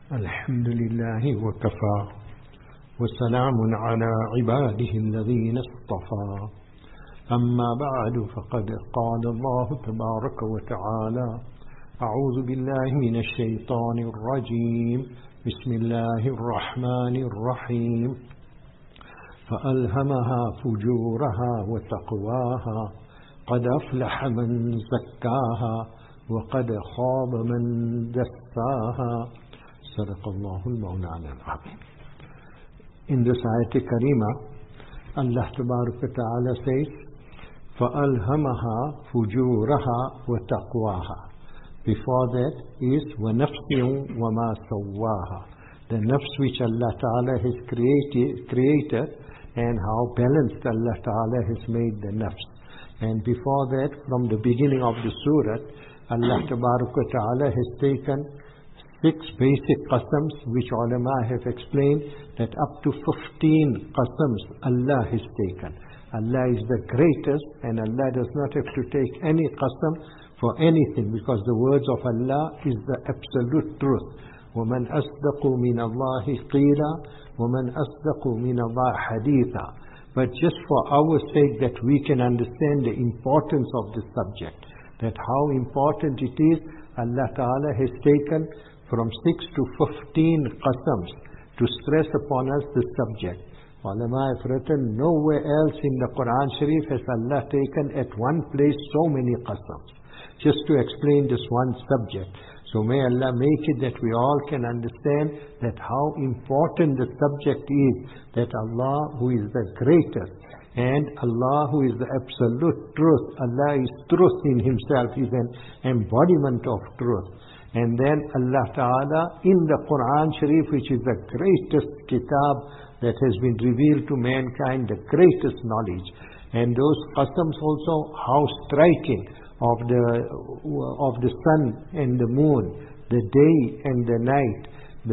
الحمد لله وكفى وسلام على عباده الذين اصطفى أما بعد فقد قال الله تبارك وتعالى أعوذ بالله من الشيطان الرجيم بسم الله الرحمن الرحيم فألهمها فجورها وتقواها قد أفلح من زكاها وقد خاب من دساها صدق الله المولانا العظيم. In this ayat karima, Allah Tabaraka Ta'ala says, فَأَلْهَمَهَا فُجُورَهَا وَتَقْوَاهَا. Before that is وَنَفْسٍ وَمَا سَوَّاهَا. The nafs which Allah Ta'ala has created and how balanced Allah Ta'ala has made the nafs. And before that, from the beginning of the surah, Allah Tabaraka Ta'ala has taken 6 basic qasams which ulama have explained that up to 15 qasams Allah has taken. Allah is the greatest and Allah does not have to take any qasam for anything because the words of Allah is the absolute truth. وَمَنْ أَصْدَقُ مِنَ اللَّهِ قِيلًا وَمَنْ أَصْدَقُ مِنَ اللَّهِ حَدِيثًا. But just for our sake that we can understand the importance of this subject, that how important it is, Allah Ta'ala has taken from 6 to 15 qasams to stress upon us the subject. Ulama have written, nowhere else in the Quran Sharif has Allah taken at one place so many qasams, just to explain this one subject. So may Allah make it that we all can understand that how important the subject is, that Allah who is the greatest and Allah who is the absolute truth, Allah is truth in Himself, is an embodiment of truth. And then Allah Ta'ala in the Quran Sharif, which is the greatest kitab that has been revealed to mankind, the greatest knowledge. And those qasams also, how striking of the sun and the moon, the day and the night,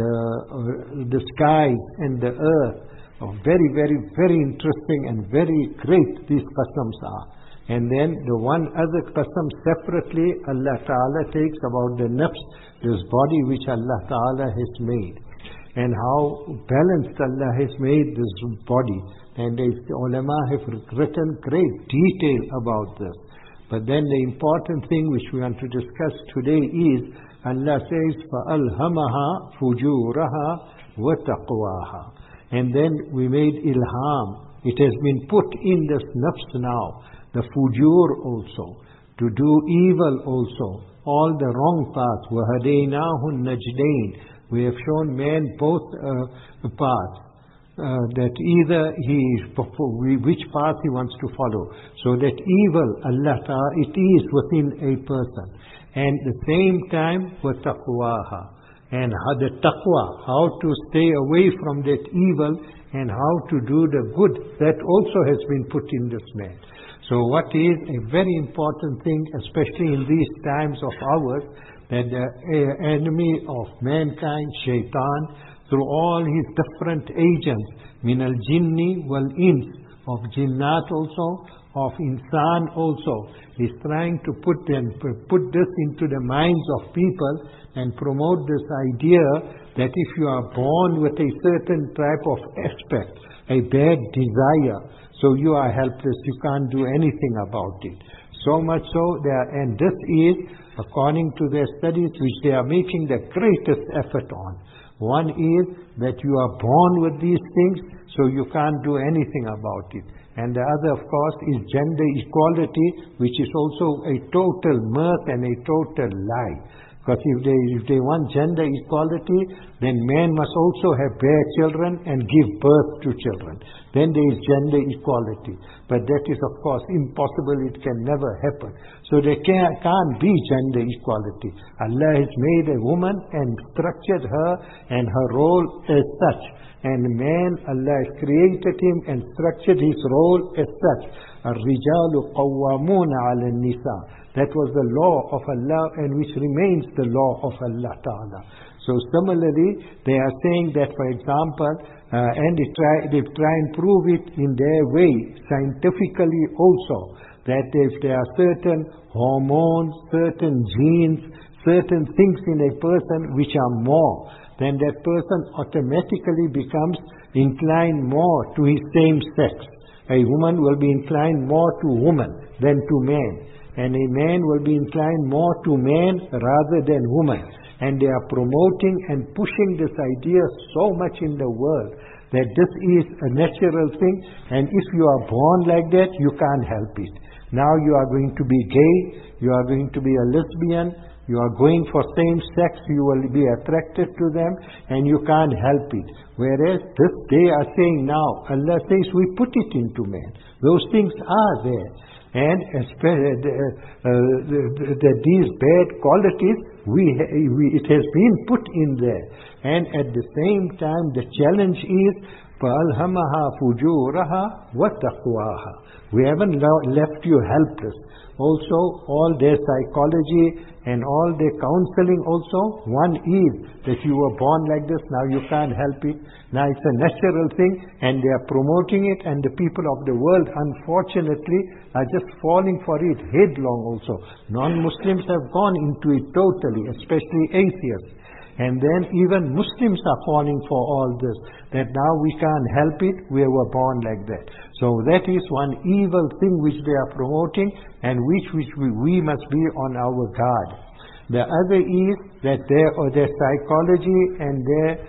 the skies and the earth. Very, very, very interesting and very great these qasams are. And then the one other qasam separately Allah Ta'ala takes about the nafs, this body which Allah Ta'ala has made. And how balanced Allah has made this body. And the ulama have written great detail about this. But then the important thing which we want to discuss today is, Allah says, فَأَلْهَمَهَا فُجُورَهَا وَتَقْوَاهَا. And then we made ilham. It has been put in this nafs now. The fujur also, to do evil also, all the wrong paths. وَهَدَيْنَاهُ النَّجْدَيْنِ. We have shown man both paths, that either which path he wants to follow. So that evil, Allah Ta'ala, it is within a person. And at the same time, وَتَقْوَاهَا. And the taqwa, how to stay away from that evil and how to do the good, that also has been put in this man. So what is a very important thing, especially in these times of ours, that the enemy of mankind, shaitan, through all his different agents, min al-jinni wal-ins, of jinnat also, of insan also, is trying to put this into the minds of people and promote this idea that if you are born with a certain type of aspect, a bad desire, so you are helpless, you can't do anything about it. So much so, and this is, according to their studies, which they are making the greatest effort on. One is that you are born with these things, so you can't do anything about it. And the other, of course, is gender equality, which is also a total mirth and a total lie. Because if they want gender equality, then man must also bear children and give birth to children. Then there is gender equality. But that is, of course, impossible. It can never happen. So there can't be gender equality. Allah has made a woman and structured her and her role as such. And man, Allah has created him and structured his role as such. الرِّجَالُ قَوَّامُونَ عَلَى النِّسَاءِ. That was the law of Allah and which remains the law of Allah Ta'ala. So similarly, they are saying that, for example, and they try and prove it in their way, scientifically also, that if there are certain hormones, certain genes, certain things in a person which are more, then that person automatically becomes inclined more to his same sex. A woman will be inclined more to woman than to man, and a man will be inclined more to man rather than woman. And they are promoting and pushing this idea so much in the world that this is a natural thing, and if you are born like that, you can't help it. Now you are going to be gay, you are going to be a lesbian, you are going for same sex, you will be attracted to them, and you can't help it. Whereas this they are saying now, Allah says we put it into man. Those things are there. And that these bad qualities, it has been put in there. And at the same time, the challenge is, فَأَلْهَمَهَا فُجُورَهَا وَتَقْوَاهَا. We haven't left you helpless. Also, all their psychology and all their counseling also, one is that you were born like this, now you can't help it. Now it's a natural thing, and they are promoting it, and the people of the world, unfortunately, are just falling for it headlong also. Non-Muslims have gone into it totally, especially atheists. And then even Muslims are falling for all this, that now we can't help it, we were born like that. So that is one evil thing which they are promoting, and which we must be on our guard. The other is that their psychology and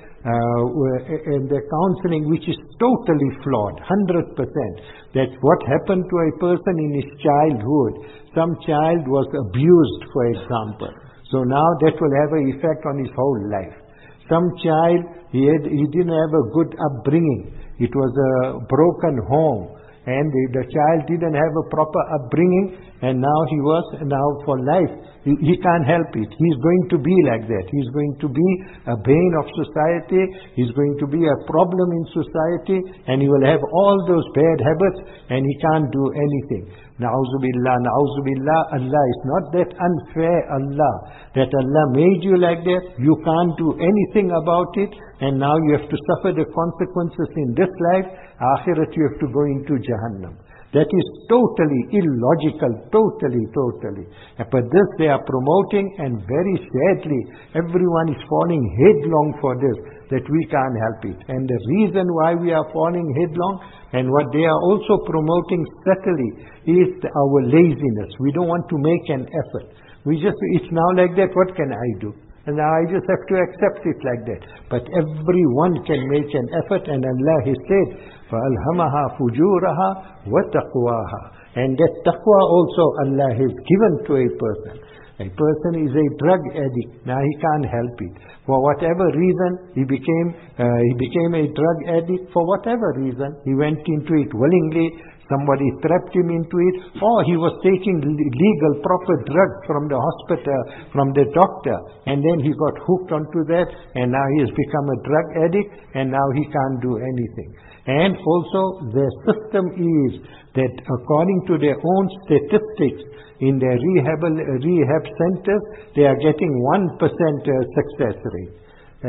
their counseling, which is totally flawed, 100%. That's what happened to a person in his childhood. Some child was abused, for example. So now that will have an effect on his whole life. Some child, he didn't have a good upbringing. It was a broken home. And the child didn't have a proper upbringing, and now for life, he can't help it. He's going to be like that. He's going to be a bane of society. He's going to be a problem in society, and he will have all those bad habits, and he can't do anything. Na'uzubillah, na'uzubillah. Allah is not that unfair, Allah, that Allah made you like that. You can't do anything about it, and now you have to suffer the consequences in this life. Akhirat, you have to go into Jahannam. That is totally illogical, totally. But this they are promoting, and very sadly, everyone is falling headlong for this, that we can't help it. And the reason why we are falling headlong, and what they are also promoting subtly, is our laziness. We don't want to make an effort. It's now like that, what can I do? And now I just have to accept it like that. But everyone can make an effort, and Allah has said, فَأَلْهَمَهَا فُجُورَهَا وَتَقْوَاهَا. And that taqwa also Allah has given to a person. A person is a drug addict. Now he can't help it. For whatever reason, he became a drug addict. For whatever reason, he went into it willingly. Somebody trapped him into it, or he was taking legal, proper drugs from the hospital, from the doctor, and then he got hooked onto that, and now he has become a drug addict, and now he can't do anything. And also, their system is that according to their own statistics, in their rehab centers, they are getting 1% success rate.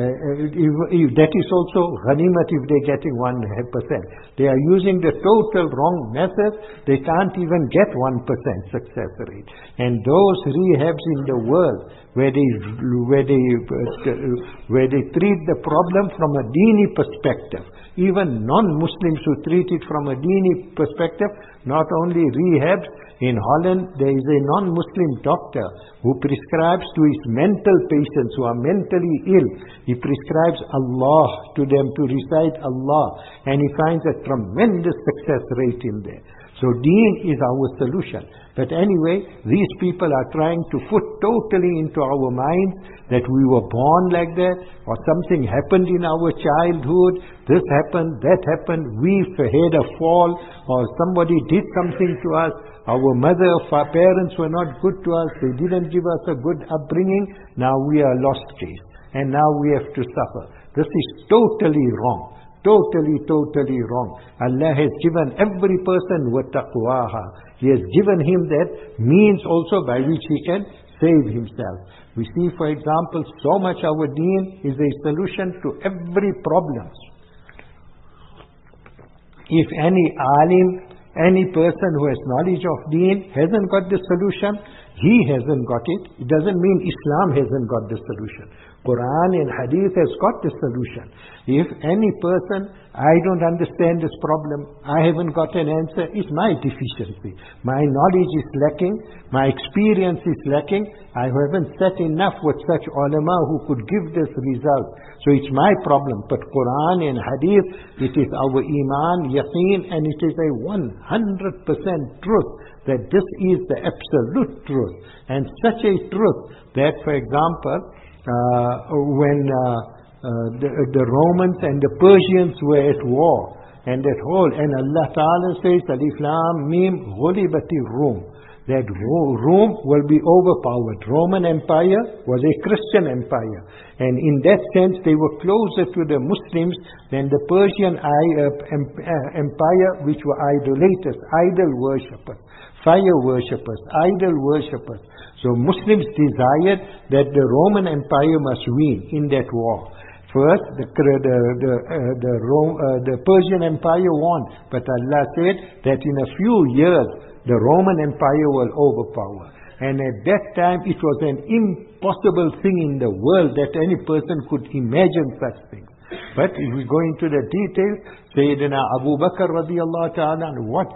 That is also ghanimat if they're getting 1%. They are using the total wrong method. They can't even get 1% success rate. And those rehabs in the world where they treat the problem from a dini perspective, even non-Muslims who treat it from a dini perspective, not only rehabs. In Holland, there is a non-Muslim doctor who prescribes to his mental patients who are mentally ill. He prescribes Allah to them, to recite Allah, and he finds a tremendous success rate in there. So deen is our solution. But anyway, these people are trying to put totally into our minds that we were born like that, or something happened in our childhood, this happened, that happened, we had a fall, or somebody did something to us. Our mother, our parents were not good to us. They didn't give us a good upbringing. Now we are lost case. And now we have to suffer. This is totally wrong. Totally wrong. Allah has given every person with taqwaha. He has given him that means also by which he can save himself. We see, for example, so much our deen is a solution to every problem. If any alim, any person who has knowledge of deen hasn't got the solution, he hasn't got it. It doesn't mean Islam hasn't got the solution. Quran and Hadith has got the solution. If any person, I don't understand this problem, I haven't got an answer, it's my deficiency. My knowledge is lacking, my experience is lacking, I haven't sat enough with such ulama who could give this result. So it's my problem. But Quran and Hadith, it is our iman, yaqeen, and it is a 100% truth that this is the absolute truth. And such a truth that, for example, when the Romans and the Persians were at war, and that whole, and Allah Ta'ala says, Alif Lam Mim Ghulibati Rum, that Rome will be overpowered. Roman Empire was a Christian empire, and in that sense they were closer to the Muslims than the Persian empire, which were idolaters, idol worshippers, fire worshippers, idol worshippers. So Muslims desired that the Roman Empire must win in that war. First, the Persian Empire won, but Allah said that in a few years the Roman Empire will overpower. And at that time it was an impossible thing in the world that any person could imagine such things. But if we go into the details, Sayyidina Abu Bakr radiallahu ta'ala, what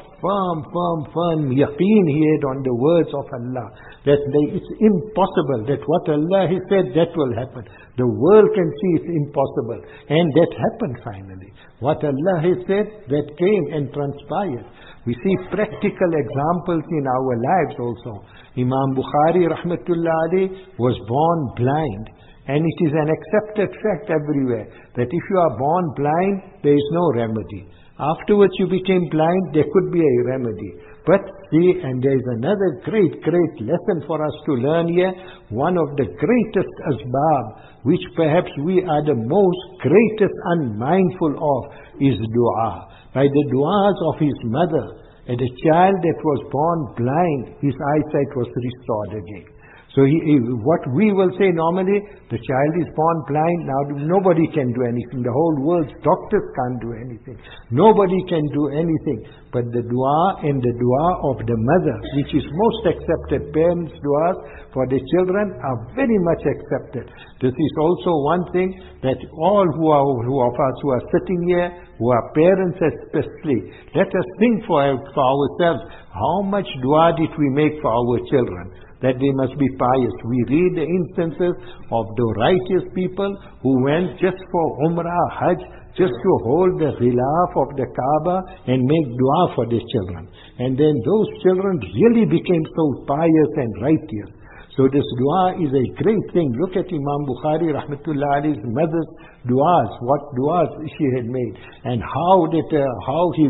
firm yaqeen he had on the words of Allah, that it's impossible, that what Allah has said, that will happen. The world can see it's impossible. And that happened finally. What Allah has said, that came and transpired. We see practical examples in our lives also. Imam Bukhari rahmatullah alayhi was born blind. And it is an accepted fact everywhere that if you are born blind, there is no remedy. Afterwards you became blind, there could be a remedy. But see, and there is another great lesson for us to learn here. One of the greatest asbab, which perhaps we are the most greatest unmindful of, is dua. By the du'as of his mother, and a child that was born blind, his eyesight was restored again. So what we will say normally, the child is born blind, now nobody can do anything. The whole world's doctors can't do anything. Nobody can do anything. But the dua and the dua of the mother, which is most accepted, parents' duas for the children are very much accepted. This is also one thing that all who of us who are sitting here, who are parents especially, let us think for ourselves, how much dua did we make for our children? That they must be pious. We read the instances of the righteous people who went just for Umrah, Hajj, just to hold the ghilaf of the Kaaba and make dua for their children. And then those children really became so pious and righteous. So this dua is a great thing. Look at Imam Bukhari rahmatullah alayhi's mother's duas, what duas she had made, and how he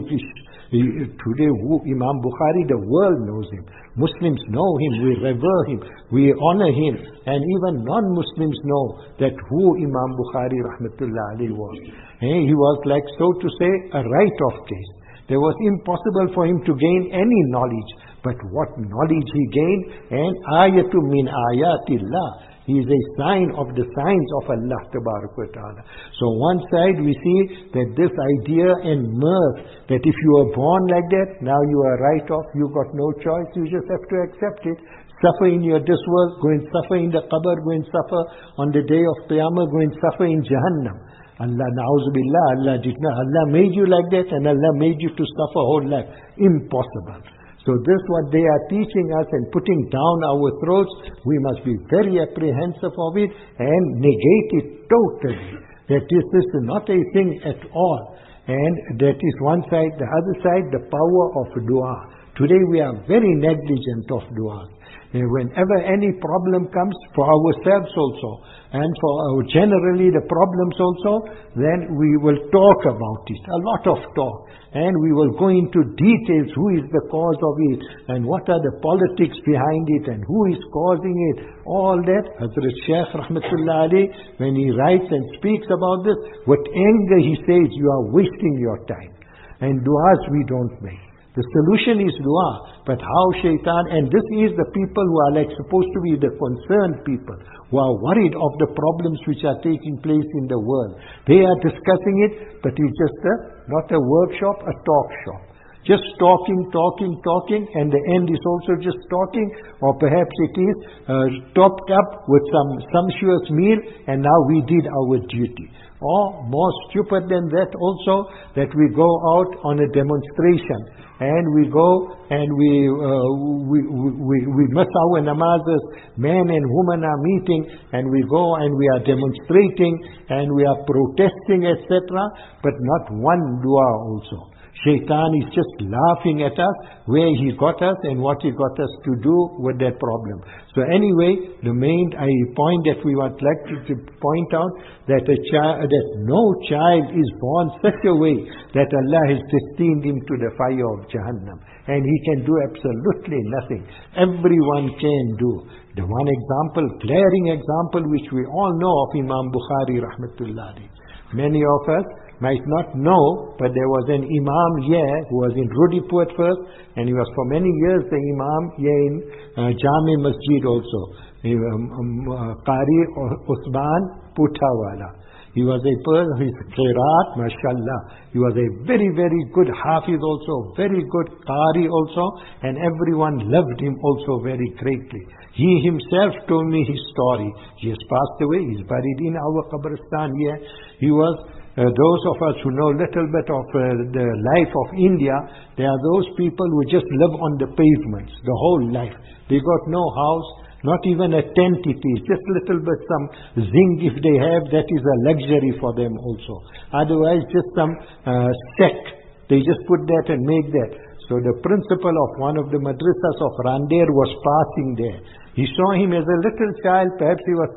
today Imam Bukhari, the world knows him. Muslims know him, we revere him, we honor him, and even non-Muslims know that who Imam Bukhari rahmatullah alayhi was. He was like, so to say, a write-off case. There was impossible for him to gain any knowledge, but what knowledge he gained, and ayatu min ayatillah. He is a sign of the signs of Allah Ta'ala. So one side we see that this idea and mirth, that if you are born like that, now you are right off, you got no choice, you just have to accept it. Suffer in this world, go and suffer in the qabr, go and suffer on the day of Qiyamah, go and suffer in Jahannam. Allah, na'uzubillah, Allah made you like that, and Allah made you to suffer whole life. Impossible. So this is what they are teaching us and putting down our throats. We must be very apprehensive of it and negate it totally. That this is not a thing at all. And that is one side. The other side, the power of dua. Today we are very negligent of dua. And whenever any problem comes, for ourselves also, and for generally the problems also, then we will talk about it, a lot of talk. And we will go into details, who is the cause of it, and what are the politics behind it, and who is causing it. All that, Hazrat Shaykh Rahmatullah Ali, when he writes and speaks about this, with anger he says, you are wasting your time. And du'as we don't make. The solution is dua, but how shaitan, and this is the people who are like supposed to be the concerned people, who are worried of the problems which are taking place in the world. They are discussing it, but it's just not a workshop, a talk shop. Just talking, and the end is also just talking, or perhaps it is topped up with some sumptuous meal, and now we did our duty. Or more stupid than that also, that we go out on a demonstration, and we go and we miss our namazes. Men and women are meeting, and we go and we are demonstrating, and we are protesting, etc., but not one dua also. Shaitan is just laughing at us, where he got us and what he got us to do with that problem. So anyway, the main point that we would like to point out, that that no child is born such a way that Allah has destined him to the fire of Jahannam. And he can do absolutely nothing. Everyone can do. The one example, glaring example, which we all know of Imam Bukhari rahmatullahi. Many of us might not know, but there was an Imam here who was in Rudipur at first, and he was for many years the Imam here in Jami Masjid also. Qari Usman Puthawala. He was a person, his qiraat, mashallah. He was a very, very good hafiz also, very good qari also, and everyone loved him also very greatly. He himself told me his story. He has passed away, he is buried in our Qabristan here. He was, those of us who know a little bit of the life of India, there are those people who just live on the pavements, the whole life. They got no house, not even a tent it is, just little bit some zinc if they have, that is a luxury for them also. Otherwise just some sack, they just put that and make that. So the principal of one of the madrasas of Randir was passing there. He saw him as a little child, perhaps he was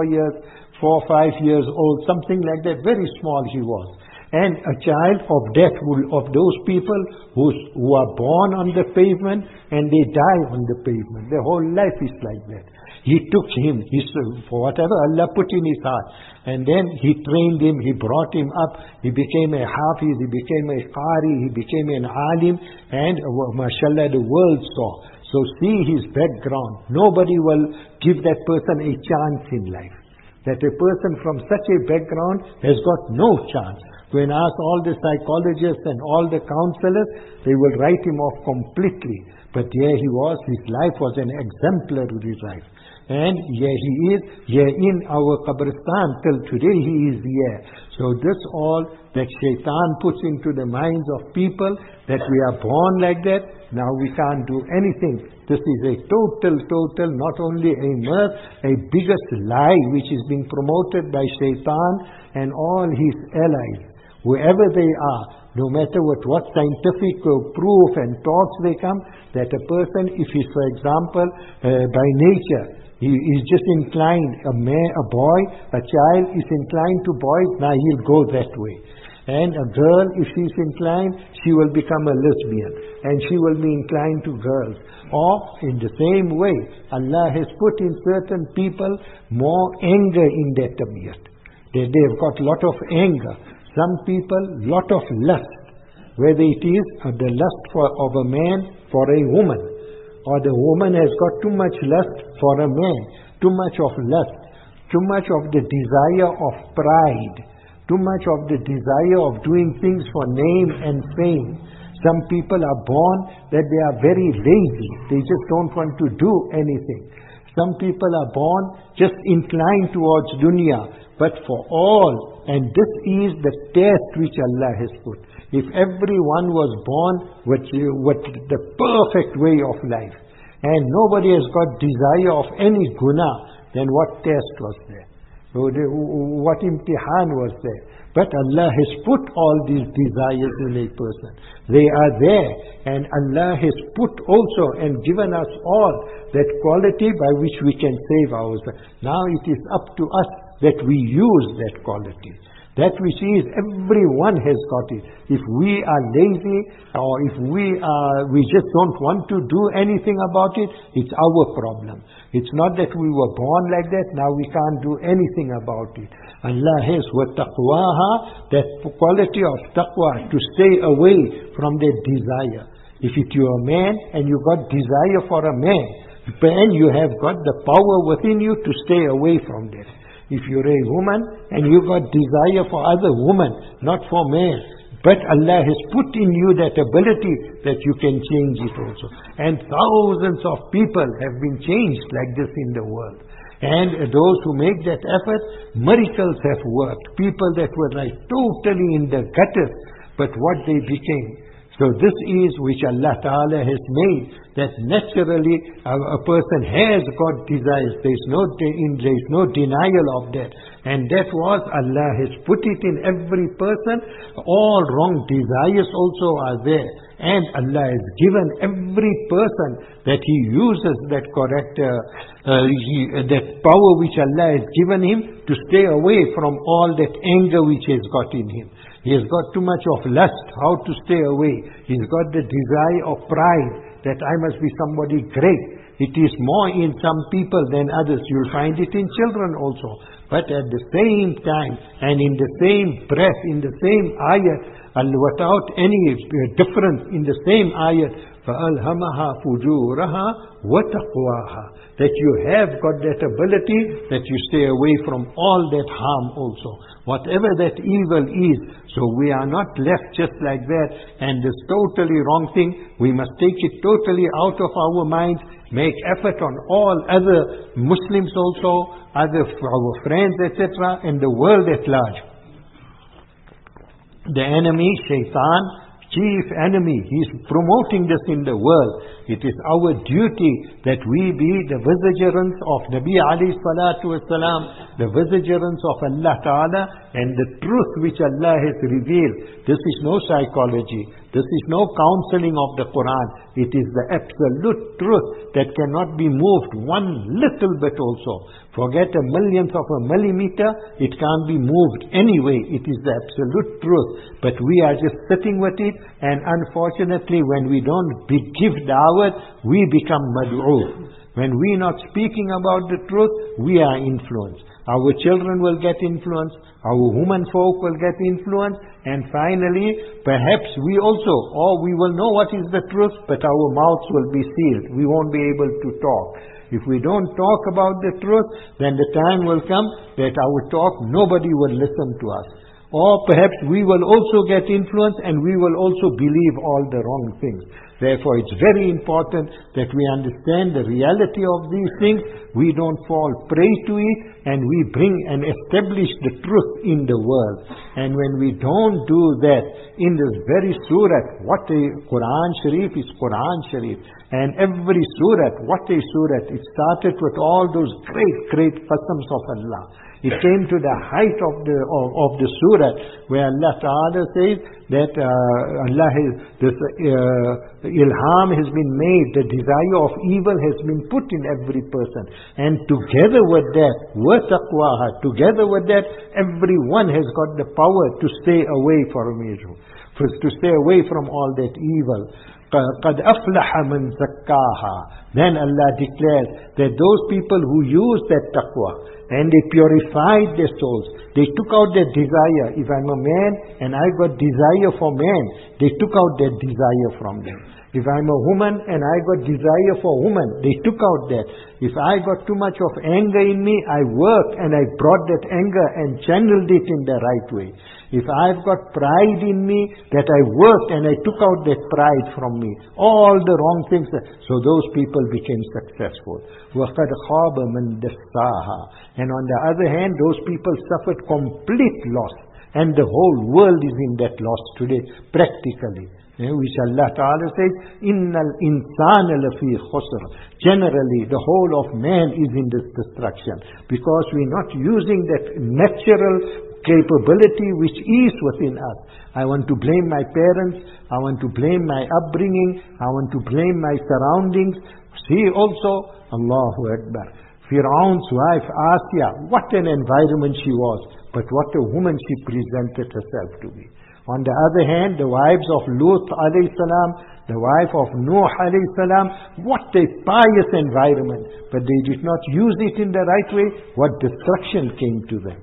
4 or 5 years old, something like that, very small he was. And a child of that, of those people who are born on the pavement and they die on the pavement. Their whole life is like that. He took him, for whatever Allah put in his heart. And then he trained him, he brought him up, he became a hafiz, he became a qari, he became an alim, and mashallah the world saw. So see his background. Nobody will give that person a chance in life. That a person from such a background has got no chance. When asked all the psychologists and all the counselors, they will write him off completely. But here he was, his life was an exemplary life. And here he is, here in our Qabristan, till today he is here. So this all that Shaitan puts into the minds of people, that we are born like that, now we can't do anything. This is a total, not only a mirth, a biggest lie which is being promoted by Shaitan and all his allies. Whoever they are, no matter what scientific proof and talks they come, that a person, if he, for example, by nature, he is just inclined, a boy, a child is inclined to boys, now he'll go that way. And a girl, if she's inclined, she will become a lesbian, and she will be inclined to girls. Or, in the same way, Allah has put in certain people more anger in their tabiat. They've got a lot of anger. Some people, lot of lust. Whether it is the lust of a man for a woman, or the woman has got too much lust for a man, too much of lust, too much of the desire of pride, too much of the desire of doing things for name and fame. Some people are born that they are very lazy. They just don't want to do anything. Some people are born just inclined towards dunya. But for all, and this is the test which Allah has put. If everyone was born with the perfect way of life, and nobody has got desire of any guna, then what test was there? What imtihan was there? But Allah has put all these desires in a person. They are there, and Allah has put also and given us all that quality by which we can save ourselves. Now it is up to us that we use that quality. That which is, everyone has got it. If we are lazy, or if we just don't want to do anything about it, it's our problem. It's not that we were born like that, now we can't do anything about it. Allah has وَتَقْوَاهَا, that quality of taqwa, to stay away from that desire. If you're a man and you got desire for a man, then you have got the power within you to stay away from that. If you're a woman and you got desire for other women, not for men, But Allah has put in you that ability that you can change it also. And thousands of people have been changed like this in the world. And those who make that effort, miracles have worked. People that were like totally in the gutters, but what they became. So this is which Allah Ta'ala has made, that naturally a person has got desires. There is no denial of that. And that was, Allah has put it in every person. All wrong desires also are there. And Allah has given every person that he uses that correct, that power which Allah has given him to stay away from all that anger which he has got in him. He has got too much of lust, how to stay away. He's got the desire of pride, that I must be somebody great. It is more in some people than others. You'll find it in children also. But at the same time, and in the same breath, in the same ayat, without any difference in the same ayat, فَأَلْهَمَهَا فُجُورَهَا وَتَقْوَاهَا, that you have got that ability that you stay away from all that harm also. Whatever that evil is, so we are not left just like that, and this totally wrong thing, we must take it totally out of our minds, make effort on all other Muslims also, our friends, etc., and the world at large. The enemy, Shaitan, chief enemy, he's promoting this in the world. It is our duty that we be the vicegerents of Nabi alayhi salatu wasalam, the vicegerents of Allah Ta'ala, and the truth which Allah has revealed. This is no psychology. This is no counseling of the Quran. It is the absolute truth that cannot be moved one little bit also. Forget a millionth of a millimeter, it can't be moved anyway. It is the absolute truth. But we are just sitting with it, and unfortunately when we don't give da'wat, we become mad'u. When we are not speaking about the truth, we are influenced. Our children will get influenced, our women folk will get influenced, and finally, perhaps we also, or we will know what is the truth, but our mouths will be sealed. We won't be able to talk. If we don't talk about the truth, then the time will come that our talk, nobody will listen to us. Or perhaps we will also get influenced, and we will also believe all the wrong things. Therefore, it's very important that we understand the reality of these things. We don't fall prey to it, and we bring and establish the truth in the world. And when we don't do that, in this very surah, what a Quran Sharif is Quran Sharif. And every surah, what a surah, it started with all those great qasams of Allah. It came to the height of the surah, where Allah Ta'ala says that Allah has, this ilham has been made, the desire of evil has been put in every person. And together with that, وَتَقْوَاهَا, together with that, everyone has got the power to stay away from evil, to stay away from all that evil. قَدْ أَفْلَحَ مَنْ زَكَّاهَا. Then Allah declares that those people who use that taqwa, and they purified their souls, they took out their desire. If I'm a man and I got desire for man, they took out that desire from them. If I'm a woman and I got desire for woman, they took out that. If I got too much of anger in me, I worked and I brought that anger and channeled it in the right way. If I've got pride in me, that I worked and I took out that pride from me. All the wrong things. So those people became successful. وَقَدْ خَابَ مَنْ دَسَّاهَا. And on the other hand, those people suffered complete loss. And the whole world is in that loss today, practically. Which Allah Ta'ala says, إِنَّ الْإِنسَانَ لَفِي خُسْرٍ. Generally, the whole of man is in this destruction. Because we're not using that natural capability which is within us. I want to blame my parents, I want to blame my upbringing, I want to blame my surroundings. See also, Allahu Akbar, Fir'aun's wife Asya, what an environment she was, but what a woman she presented herself to be. On the other hand, the wives of Lut alayhi salam, the wife of Nuh alayhi salam, what a pious environment, but they did not use it in the right way, what destruction came to them.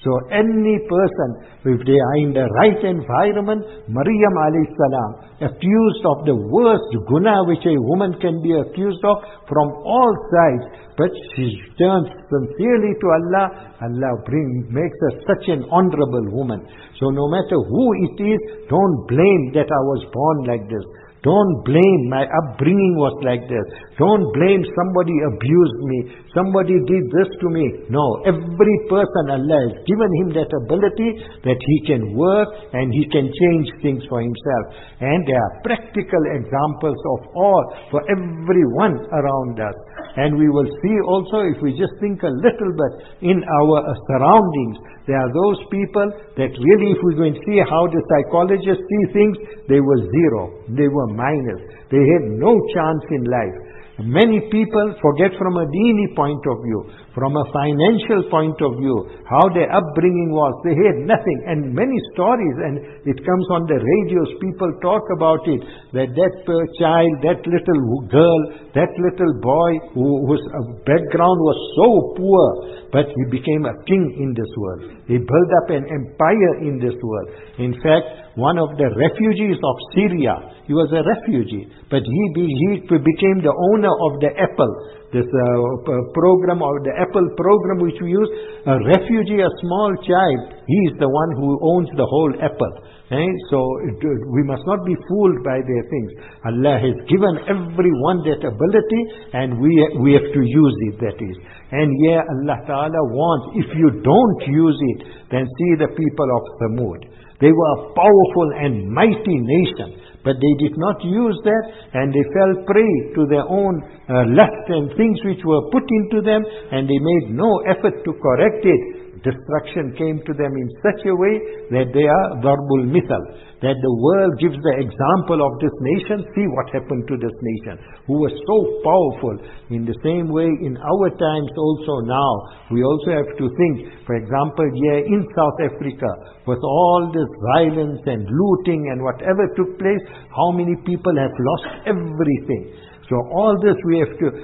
So any person, if they are in the right environment, Maryam alayhi salam, accused of the worst guna which a woman can be accused of from all sides, but she turns sincerely to Allah, Allah makes her such an honorable woman. So no matter who it is, don't blame that I was born like this. Don't blame my upbringing was like this. Don't blame somebody abused me, somebody did this to me. No, every person, Allah has given him that ability that he can work and he can change things for himself. And there are practical examples of all for everyone around us. And we will see also, if we just think a little bit in our surroundings, there are those people that really, if we go and see how the psychologists see things, they were zero, they were minus, they had no chance in life. Many people forget from a dini point of view, from a financial point of view, how their upbringing was. They had nothing. And many stories, and it comes on the radios, people talk about it, that child, that little girl, that little boy whose background was so poor, but he became a king in this world. He built up an empire in this world. In fact, one of the refugees of Syria, he was a refugee, but he became the owner of the Apple, this program, or the Apple program which we use. A refugee, a small child, he is the one who owns the whole Apple. So we must not be fooled by their things. Allah has given everyone that ability, and we have to use it, that is. And Allah Ta'ala wants, if you don't use it, then see the people of Thamud. They were a powerful and mighty nation, but they did not use that, and they fell prey to their own lust and things which were put into them, and they made no effort to correct it. Destruction came to them in such a way that they are darbul mithal, that the world gives the example of this nation. See what happened to this nation, who was so powerful. In the same way, in our times also now, we also have to think, for example, in South Africa, with all this violence and looting and whatever took place, how many people have lost everything. So all this we have to,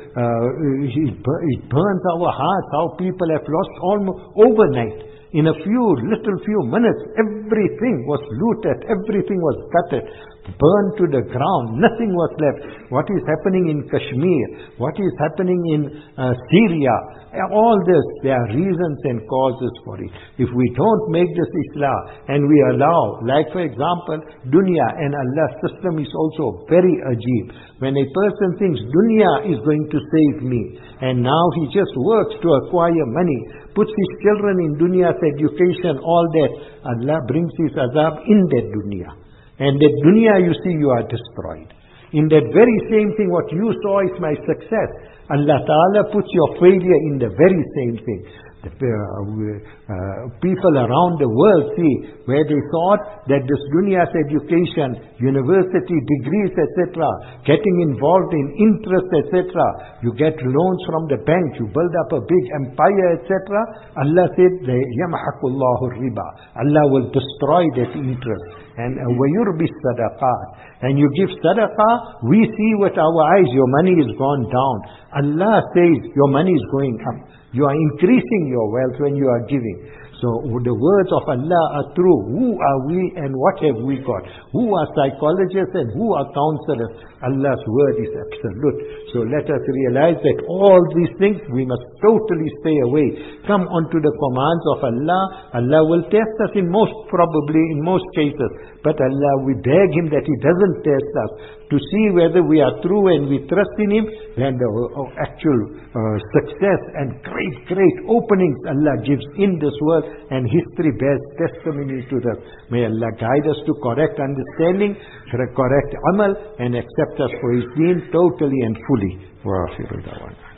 it burns our hearts how people have lost almost overnight. In a few minutes, everything was looted, everything was gutted, burned to the ground, nothing was left. What is happening in Kashmir, what is happening in Syria, all this, there are reasons and causes for it. If we don't make this Islah and we allow, like for example, dunya and Allah's system is also very ajib. When a person thinks dunya is going to save me, and now he just works to acquire money, puts his children in dunya's education, all that, Allah brings his azab in that dunya. And that dunya, you see, you are destroyed. In that very same thing, what you saw is my success, Allah Ta'ala puts your failure in the very same thing. People around the world see, where they thought that this dunya's education, university degrees, etc., getting involved in interest, etc., you get loans from the bank, you build up a big empire, etc., Allah said, يَمْحَقُ اللَّهُ الرِّبَى, Allah will destroy that interest. And وَيُرْبِ الصَّدَقَاتِ, and you give sadaqah, we see with our eyes your money is gone down. Allah says your money is going up. You are increasing your wealth when you are giving. So the words of Allah are true. Who are we and what have we got? Who are psychologists and who are counselors? Allah's word is absolute. So let us realize that all these things we must totally stay away. Come onto the commands of Allah. Allah will test us in most cases. But Allah, we beg Him that He doesn't test us, to see whether we are true and we trust in Him. Then the actual success and great openings Allah gives in this world, and history bears testimony to that. May Allah guide us to correct understanding, correct amal, and accept us for His deen totally and fully. Wa akhiru da'wana.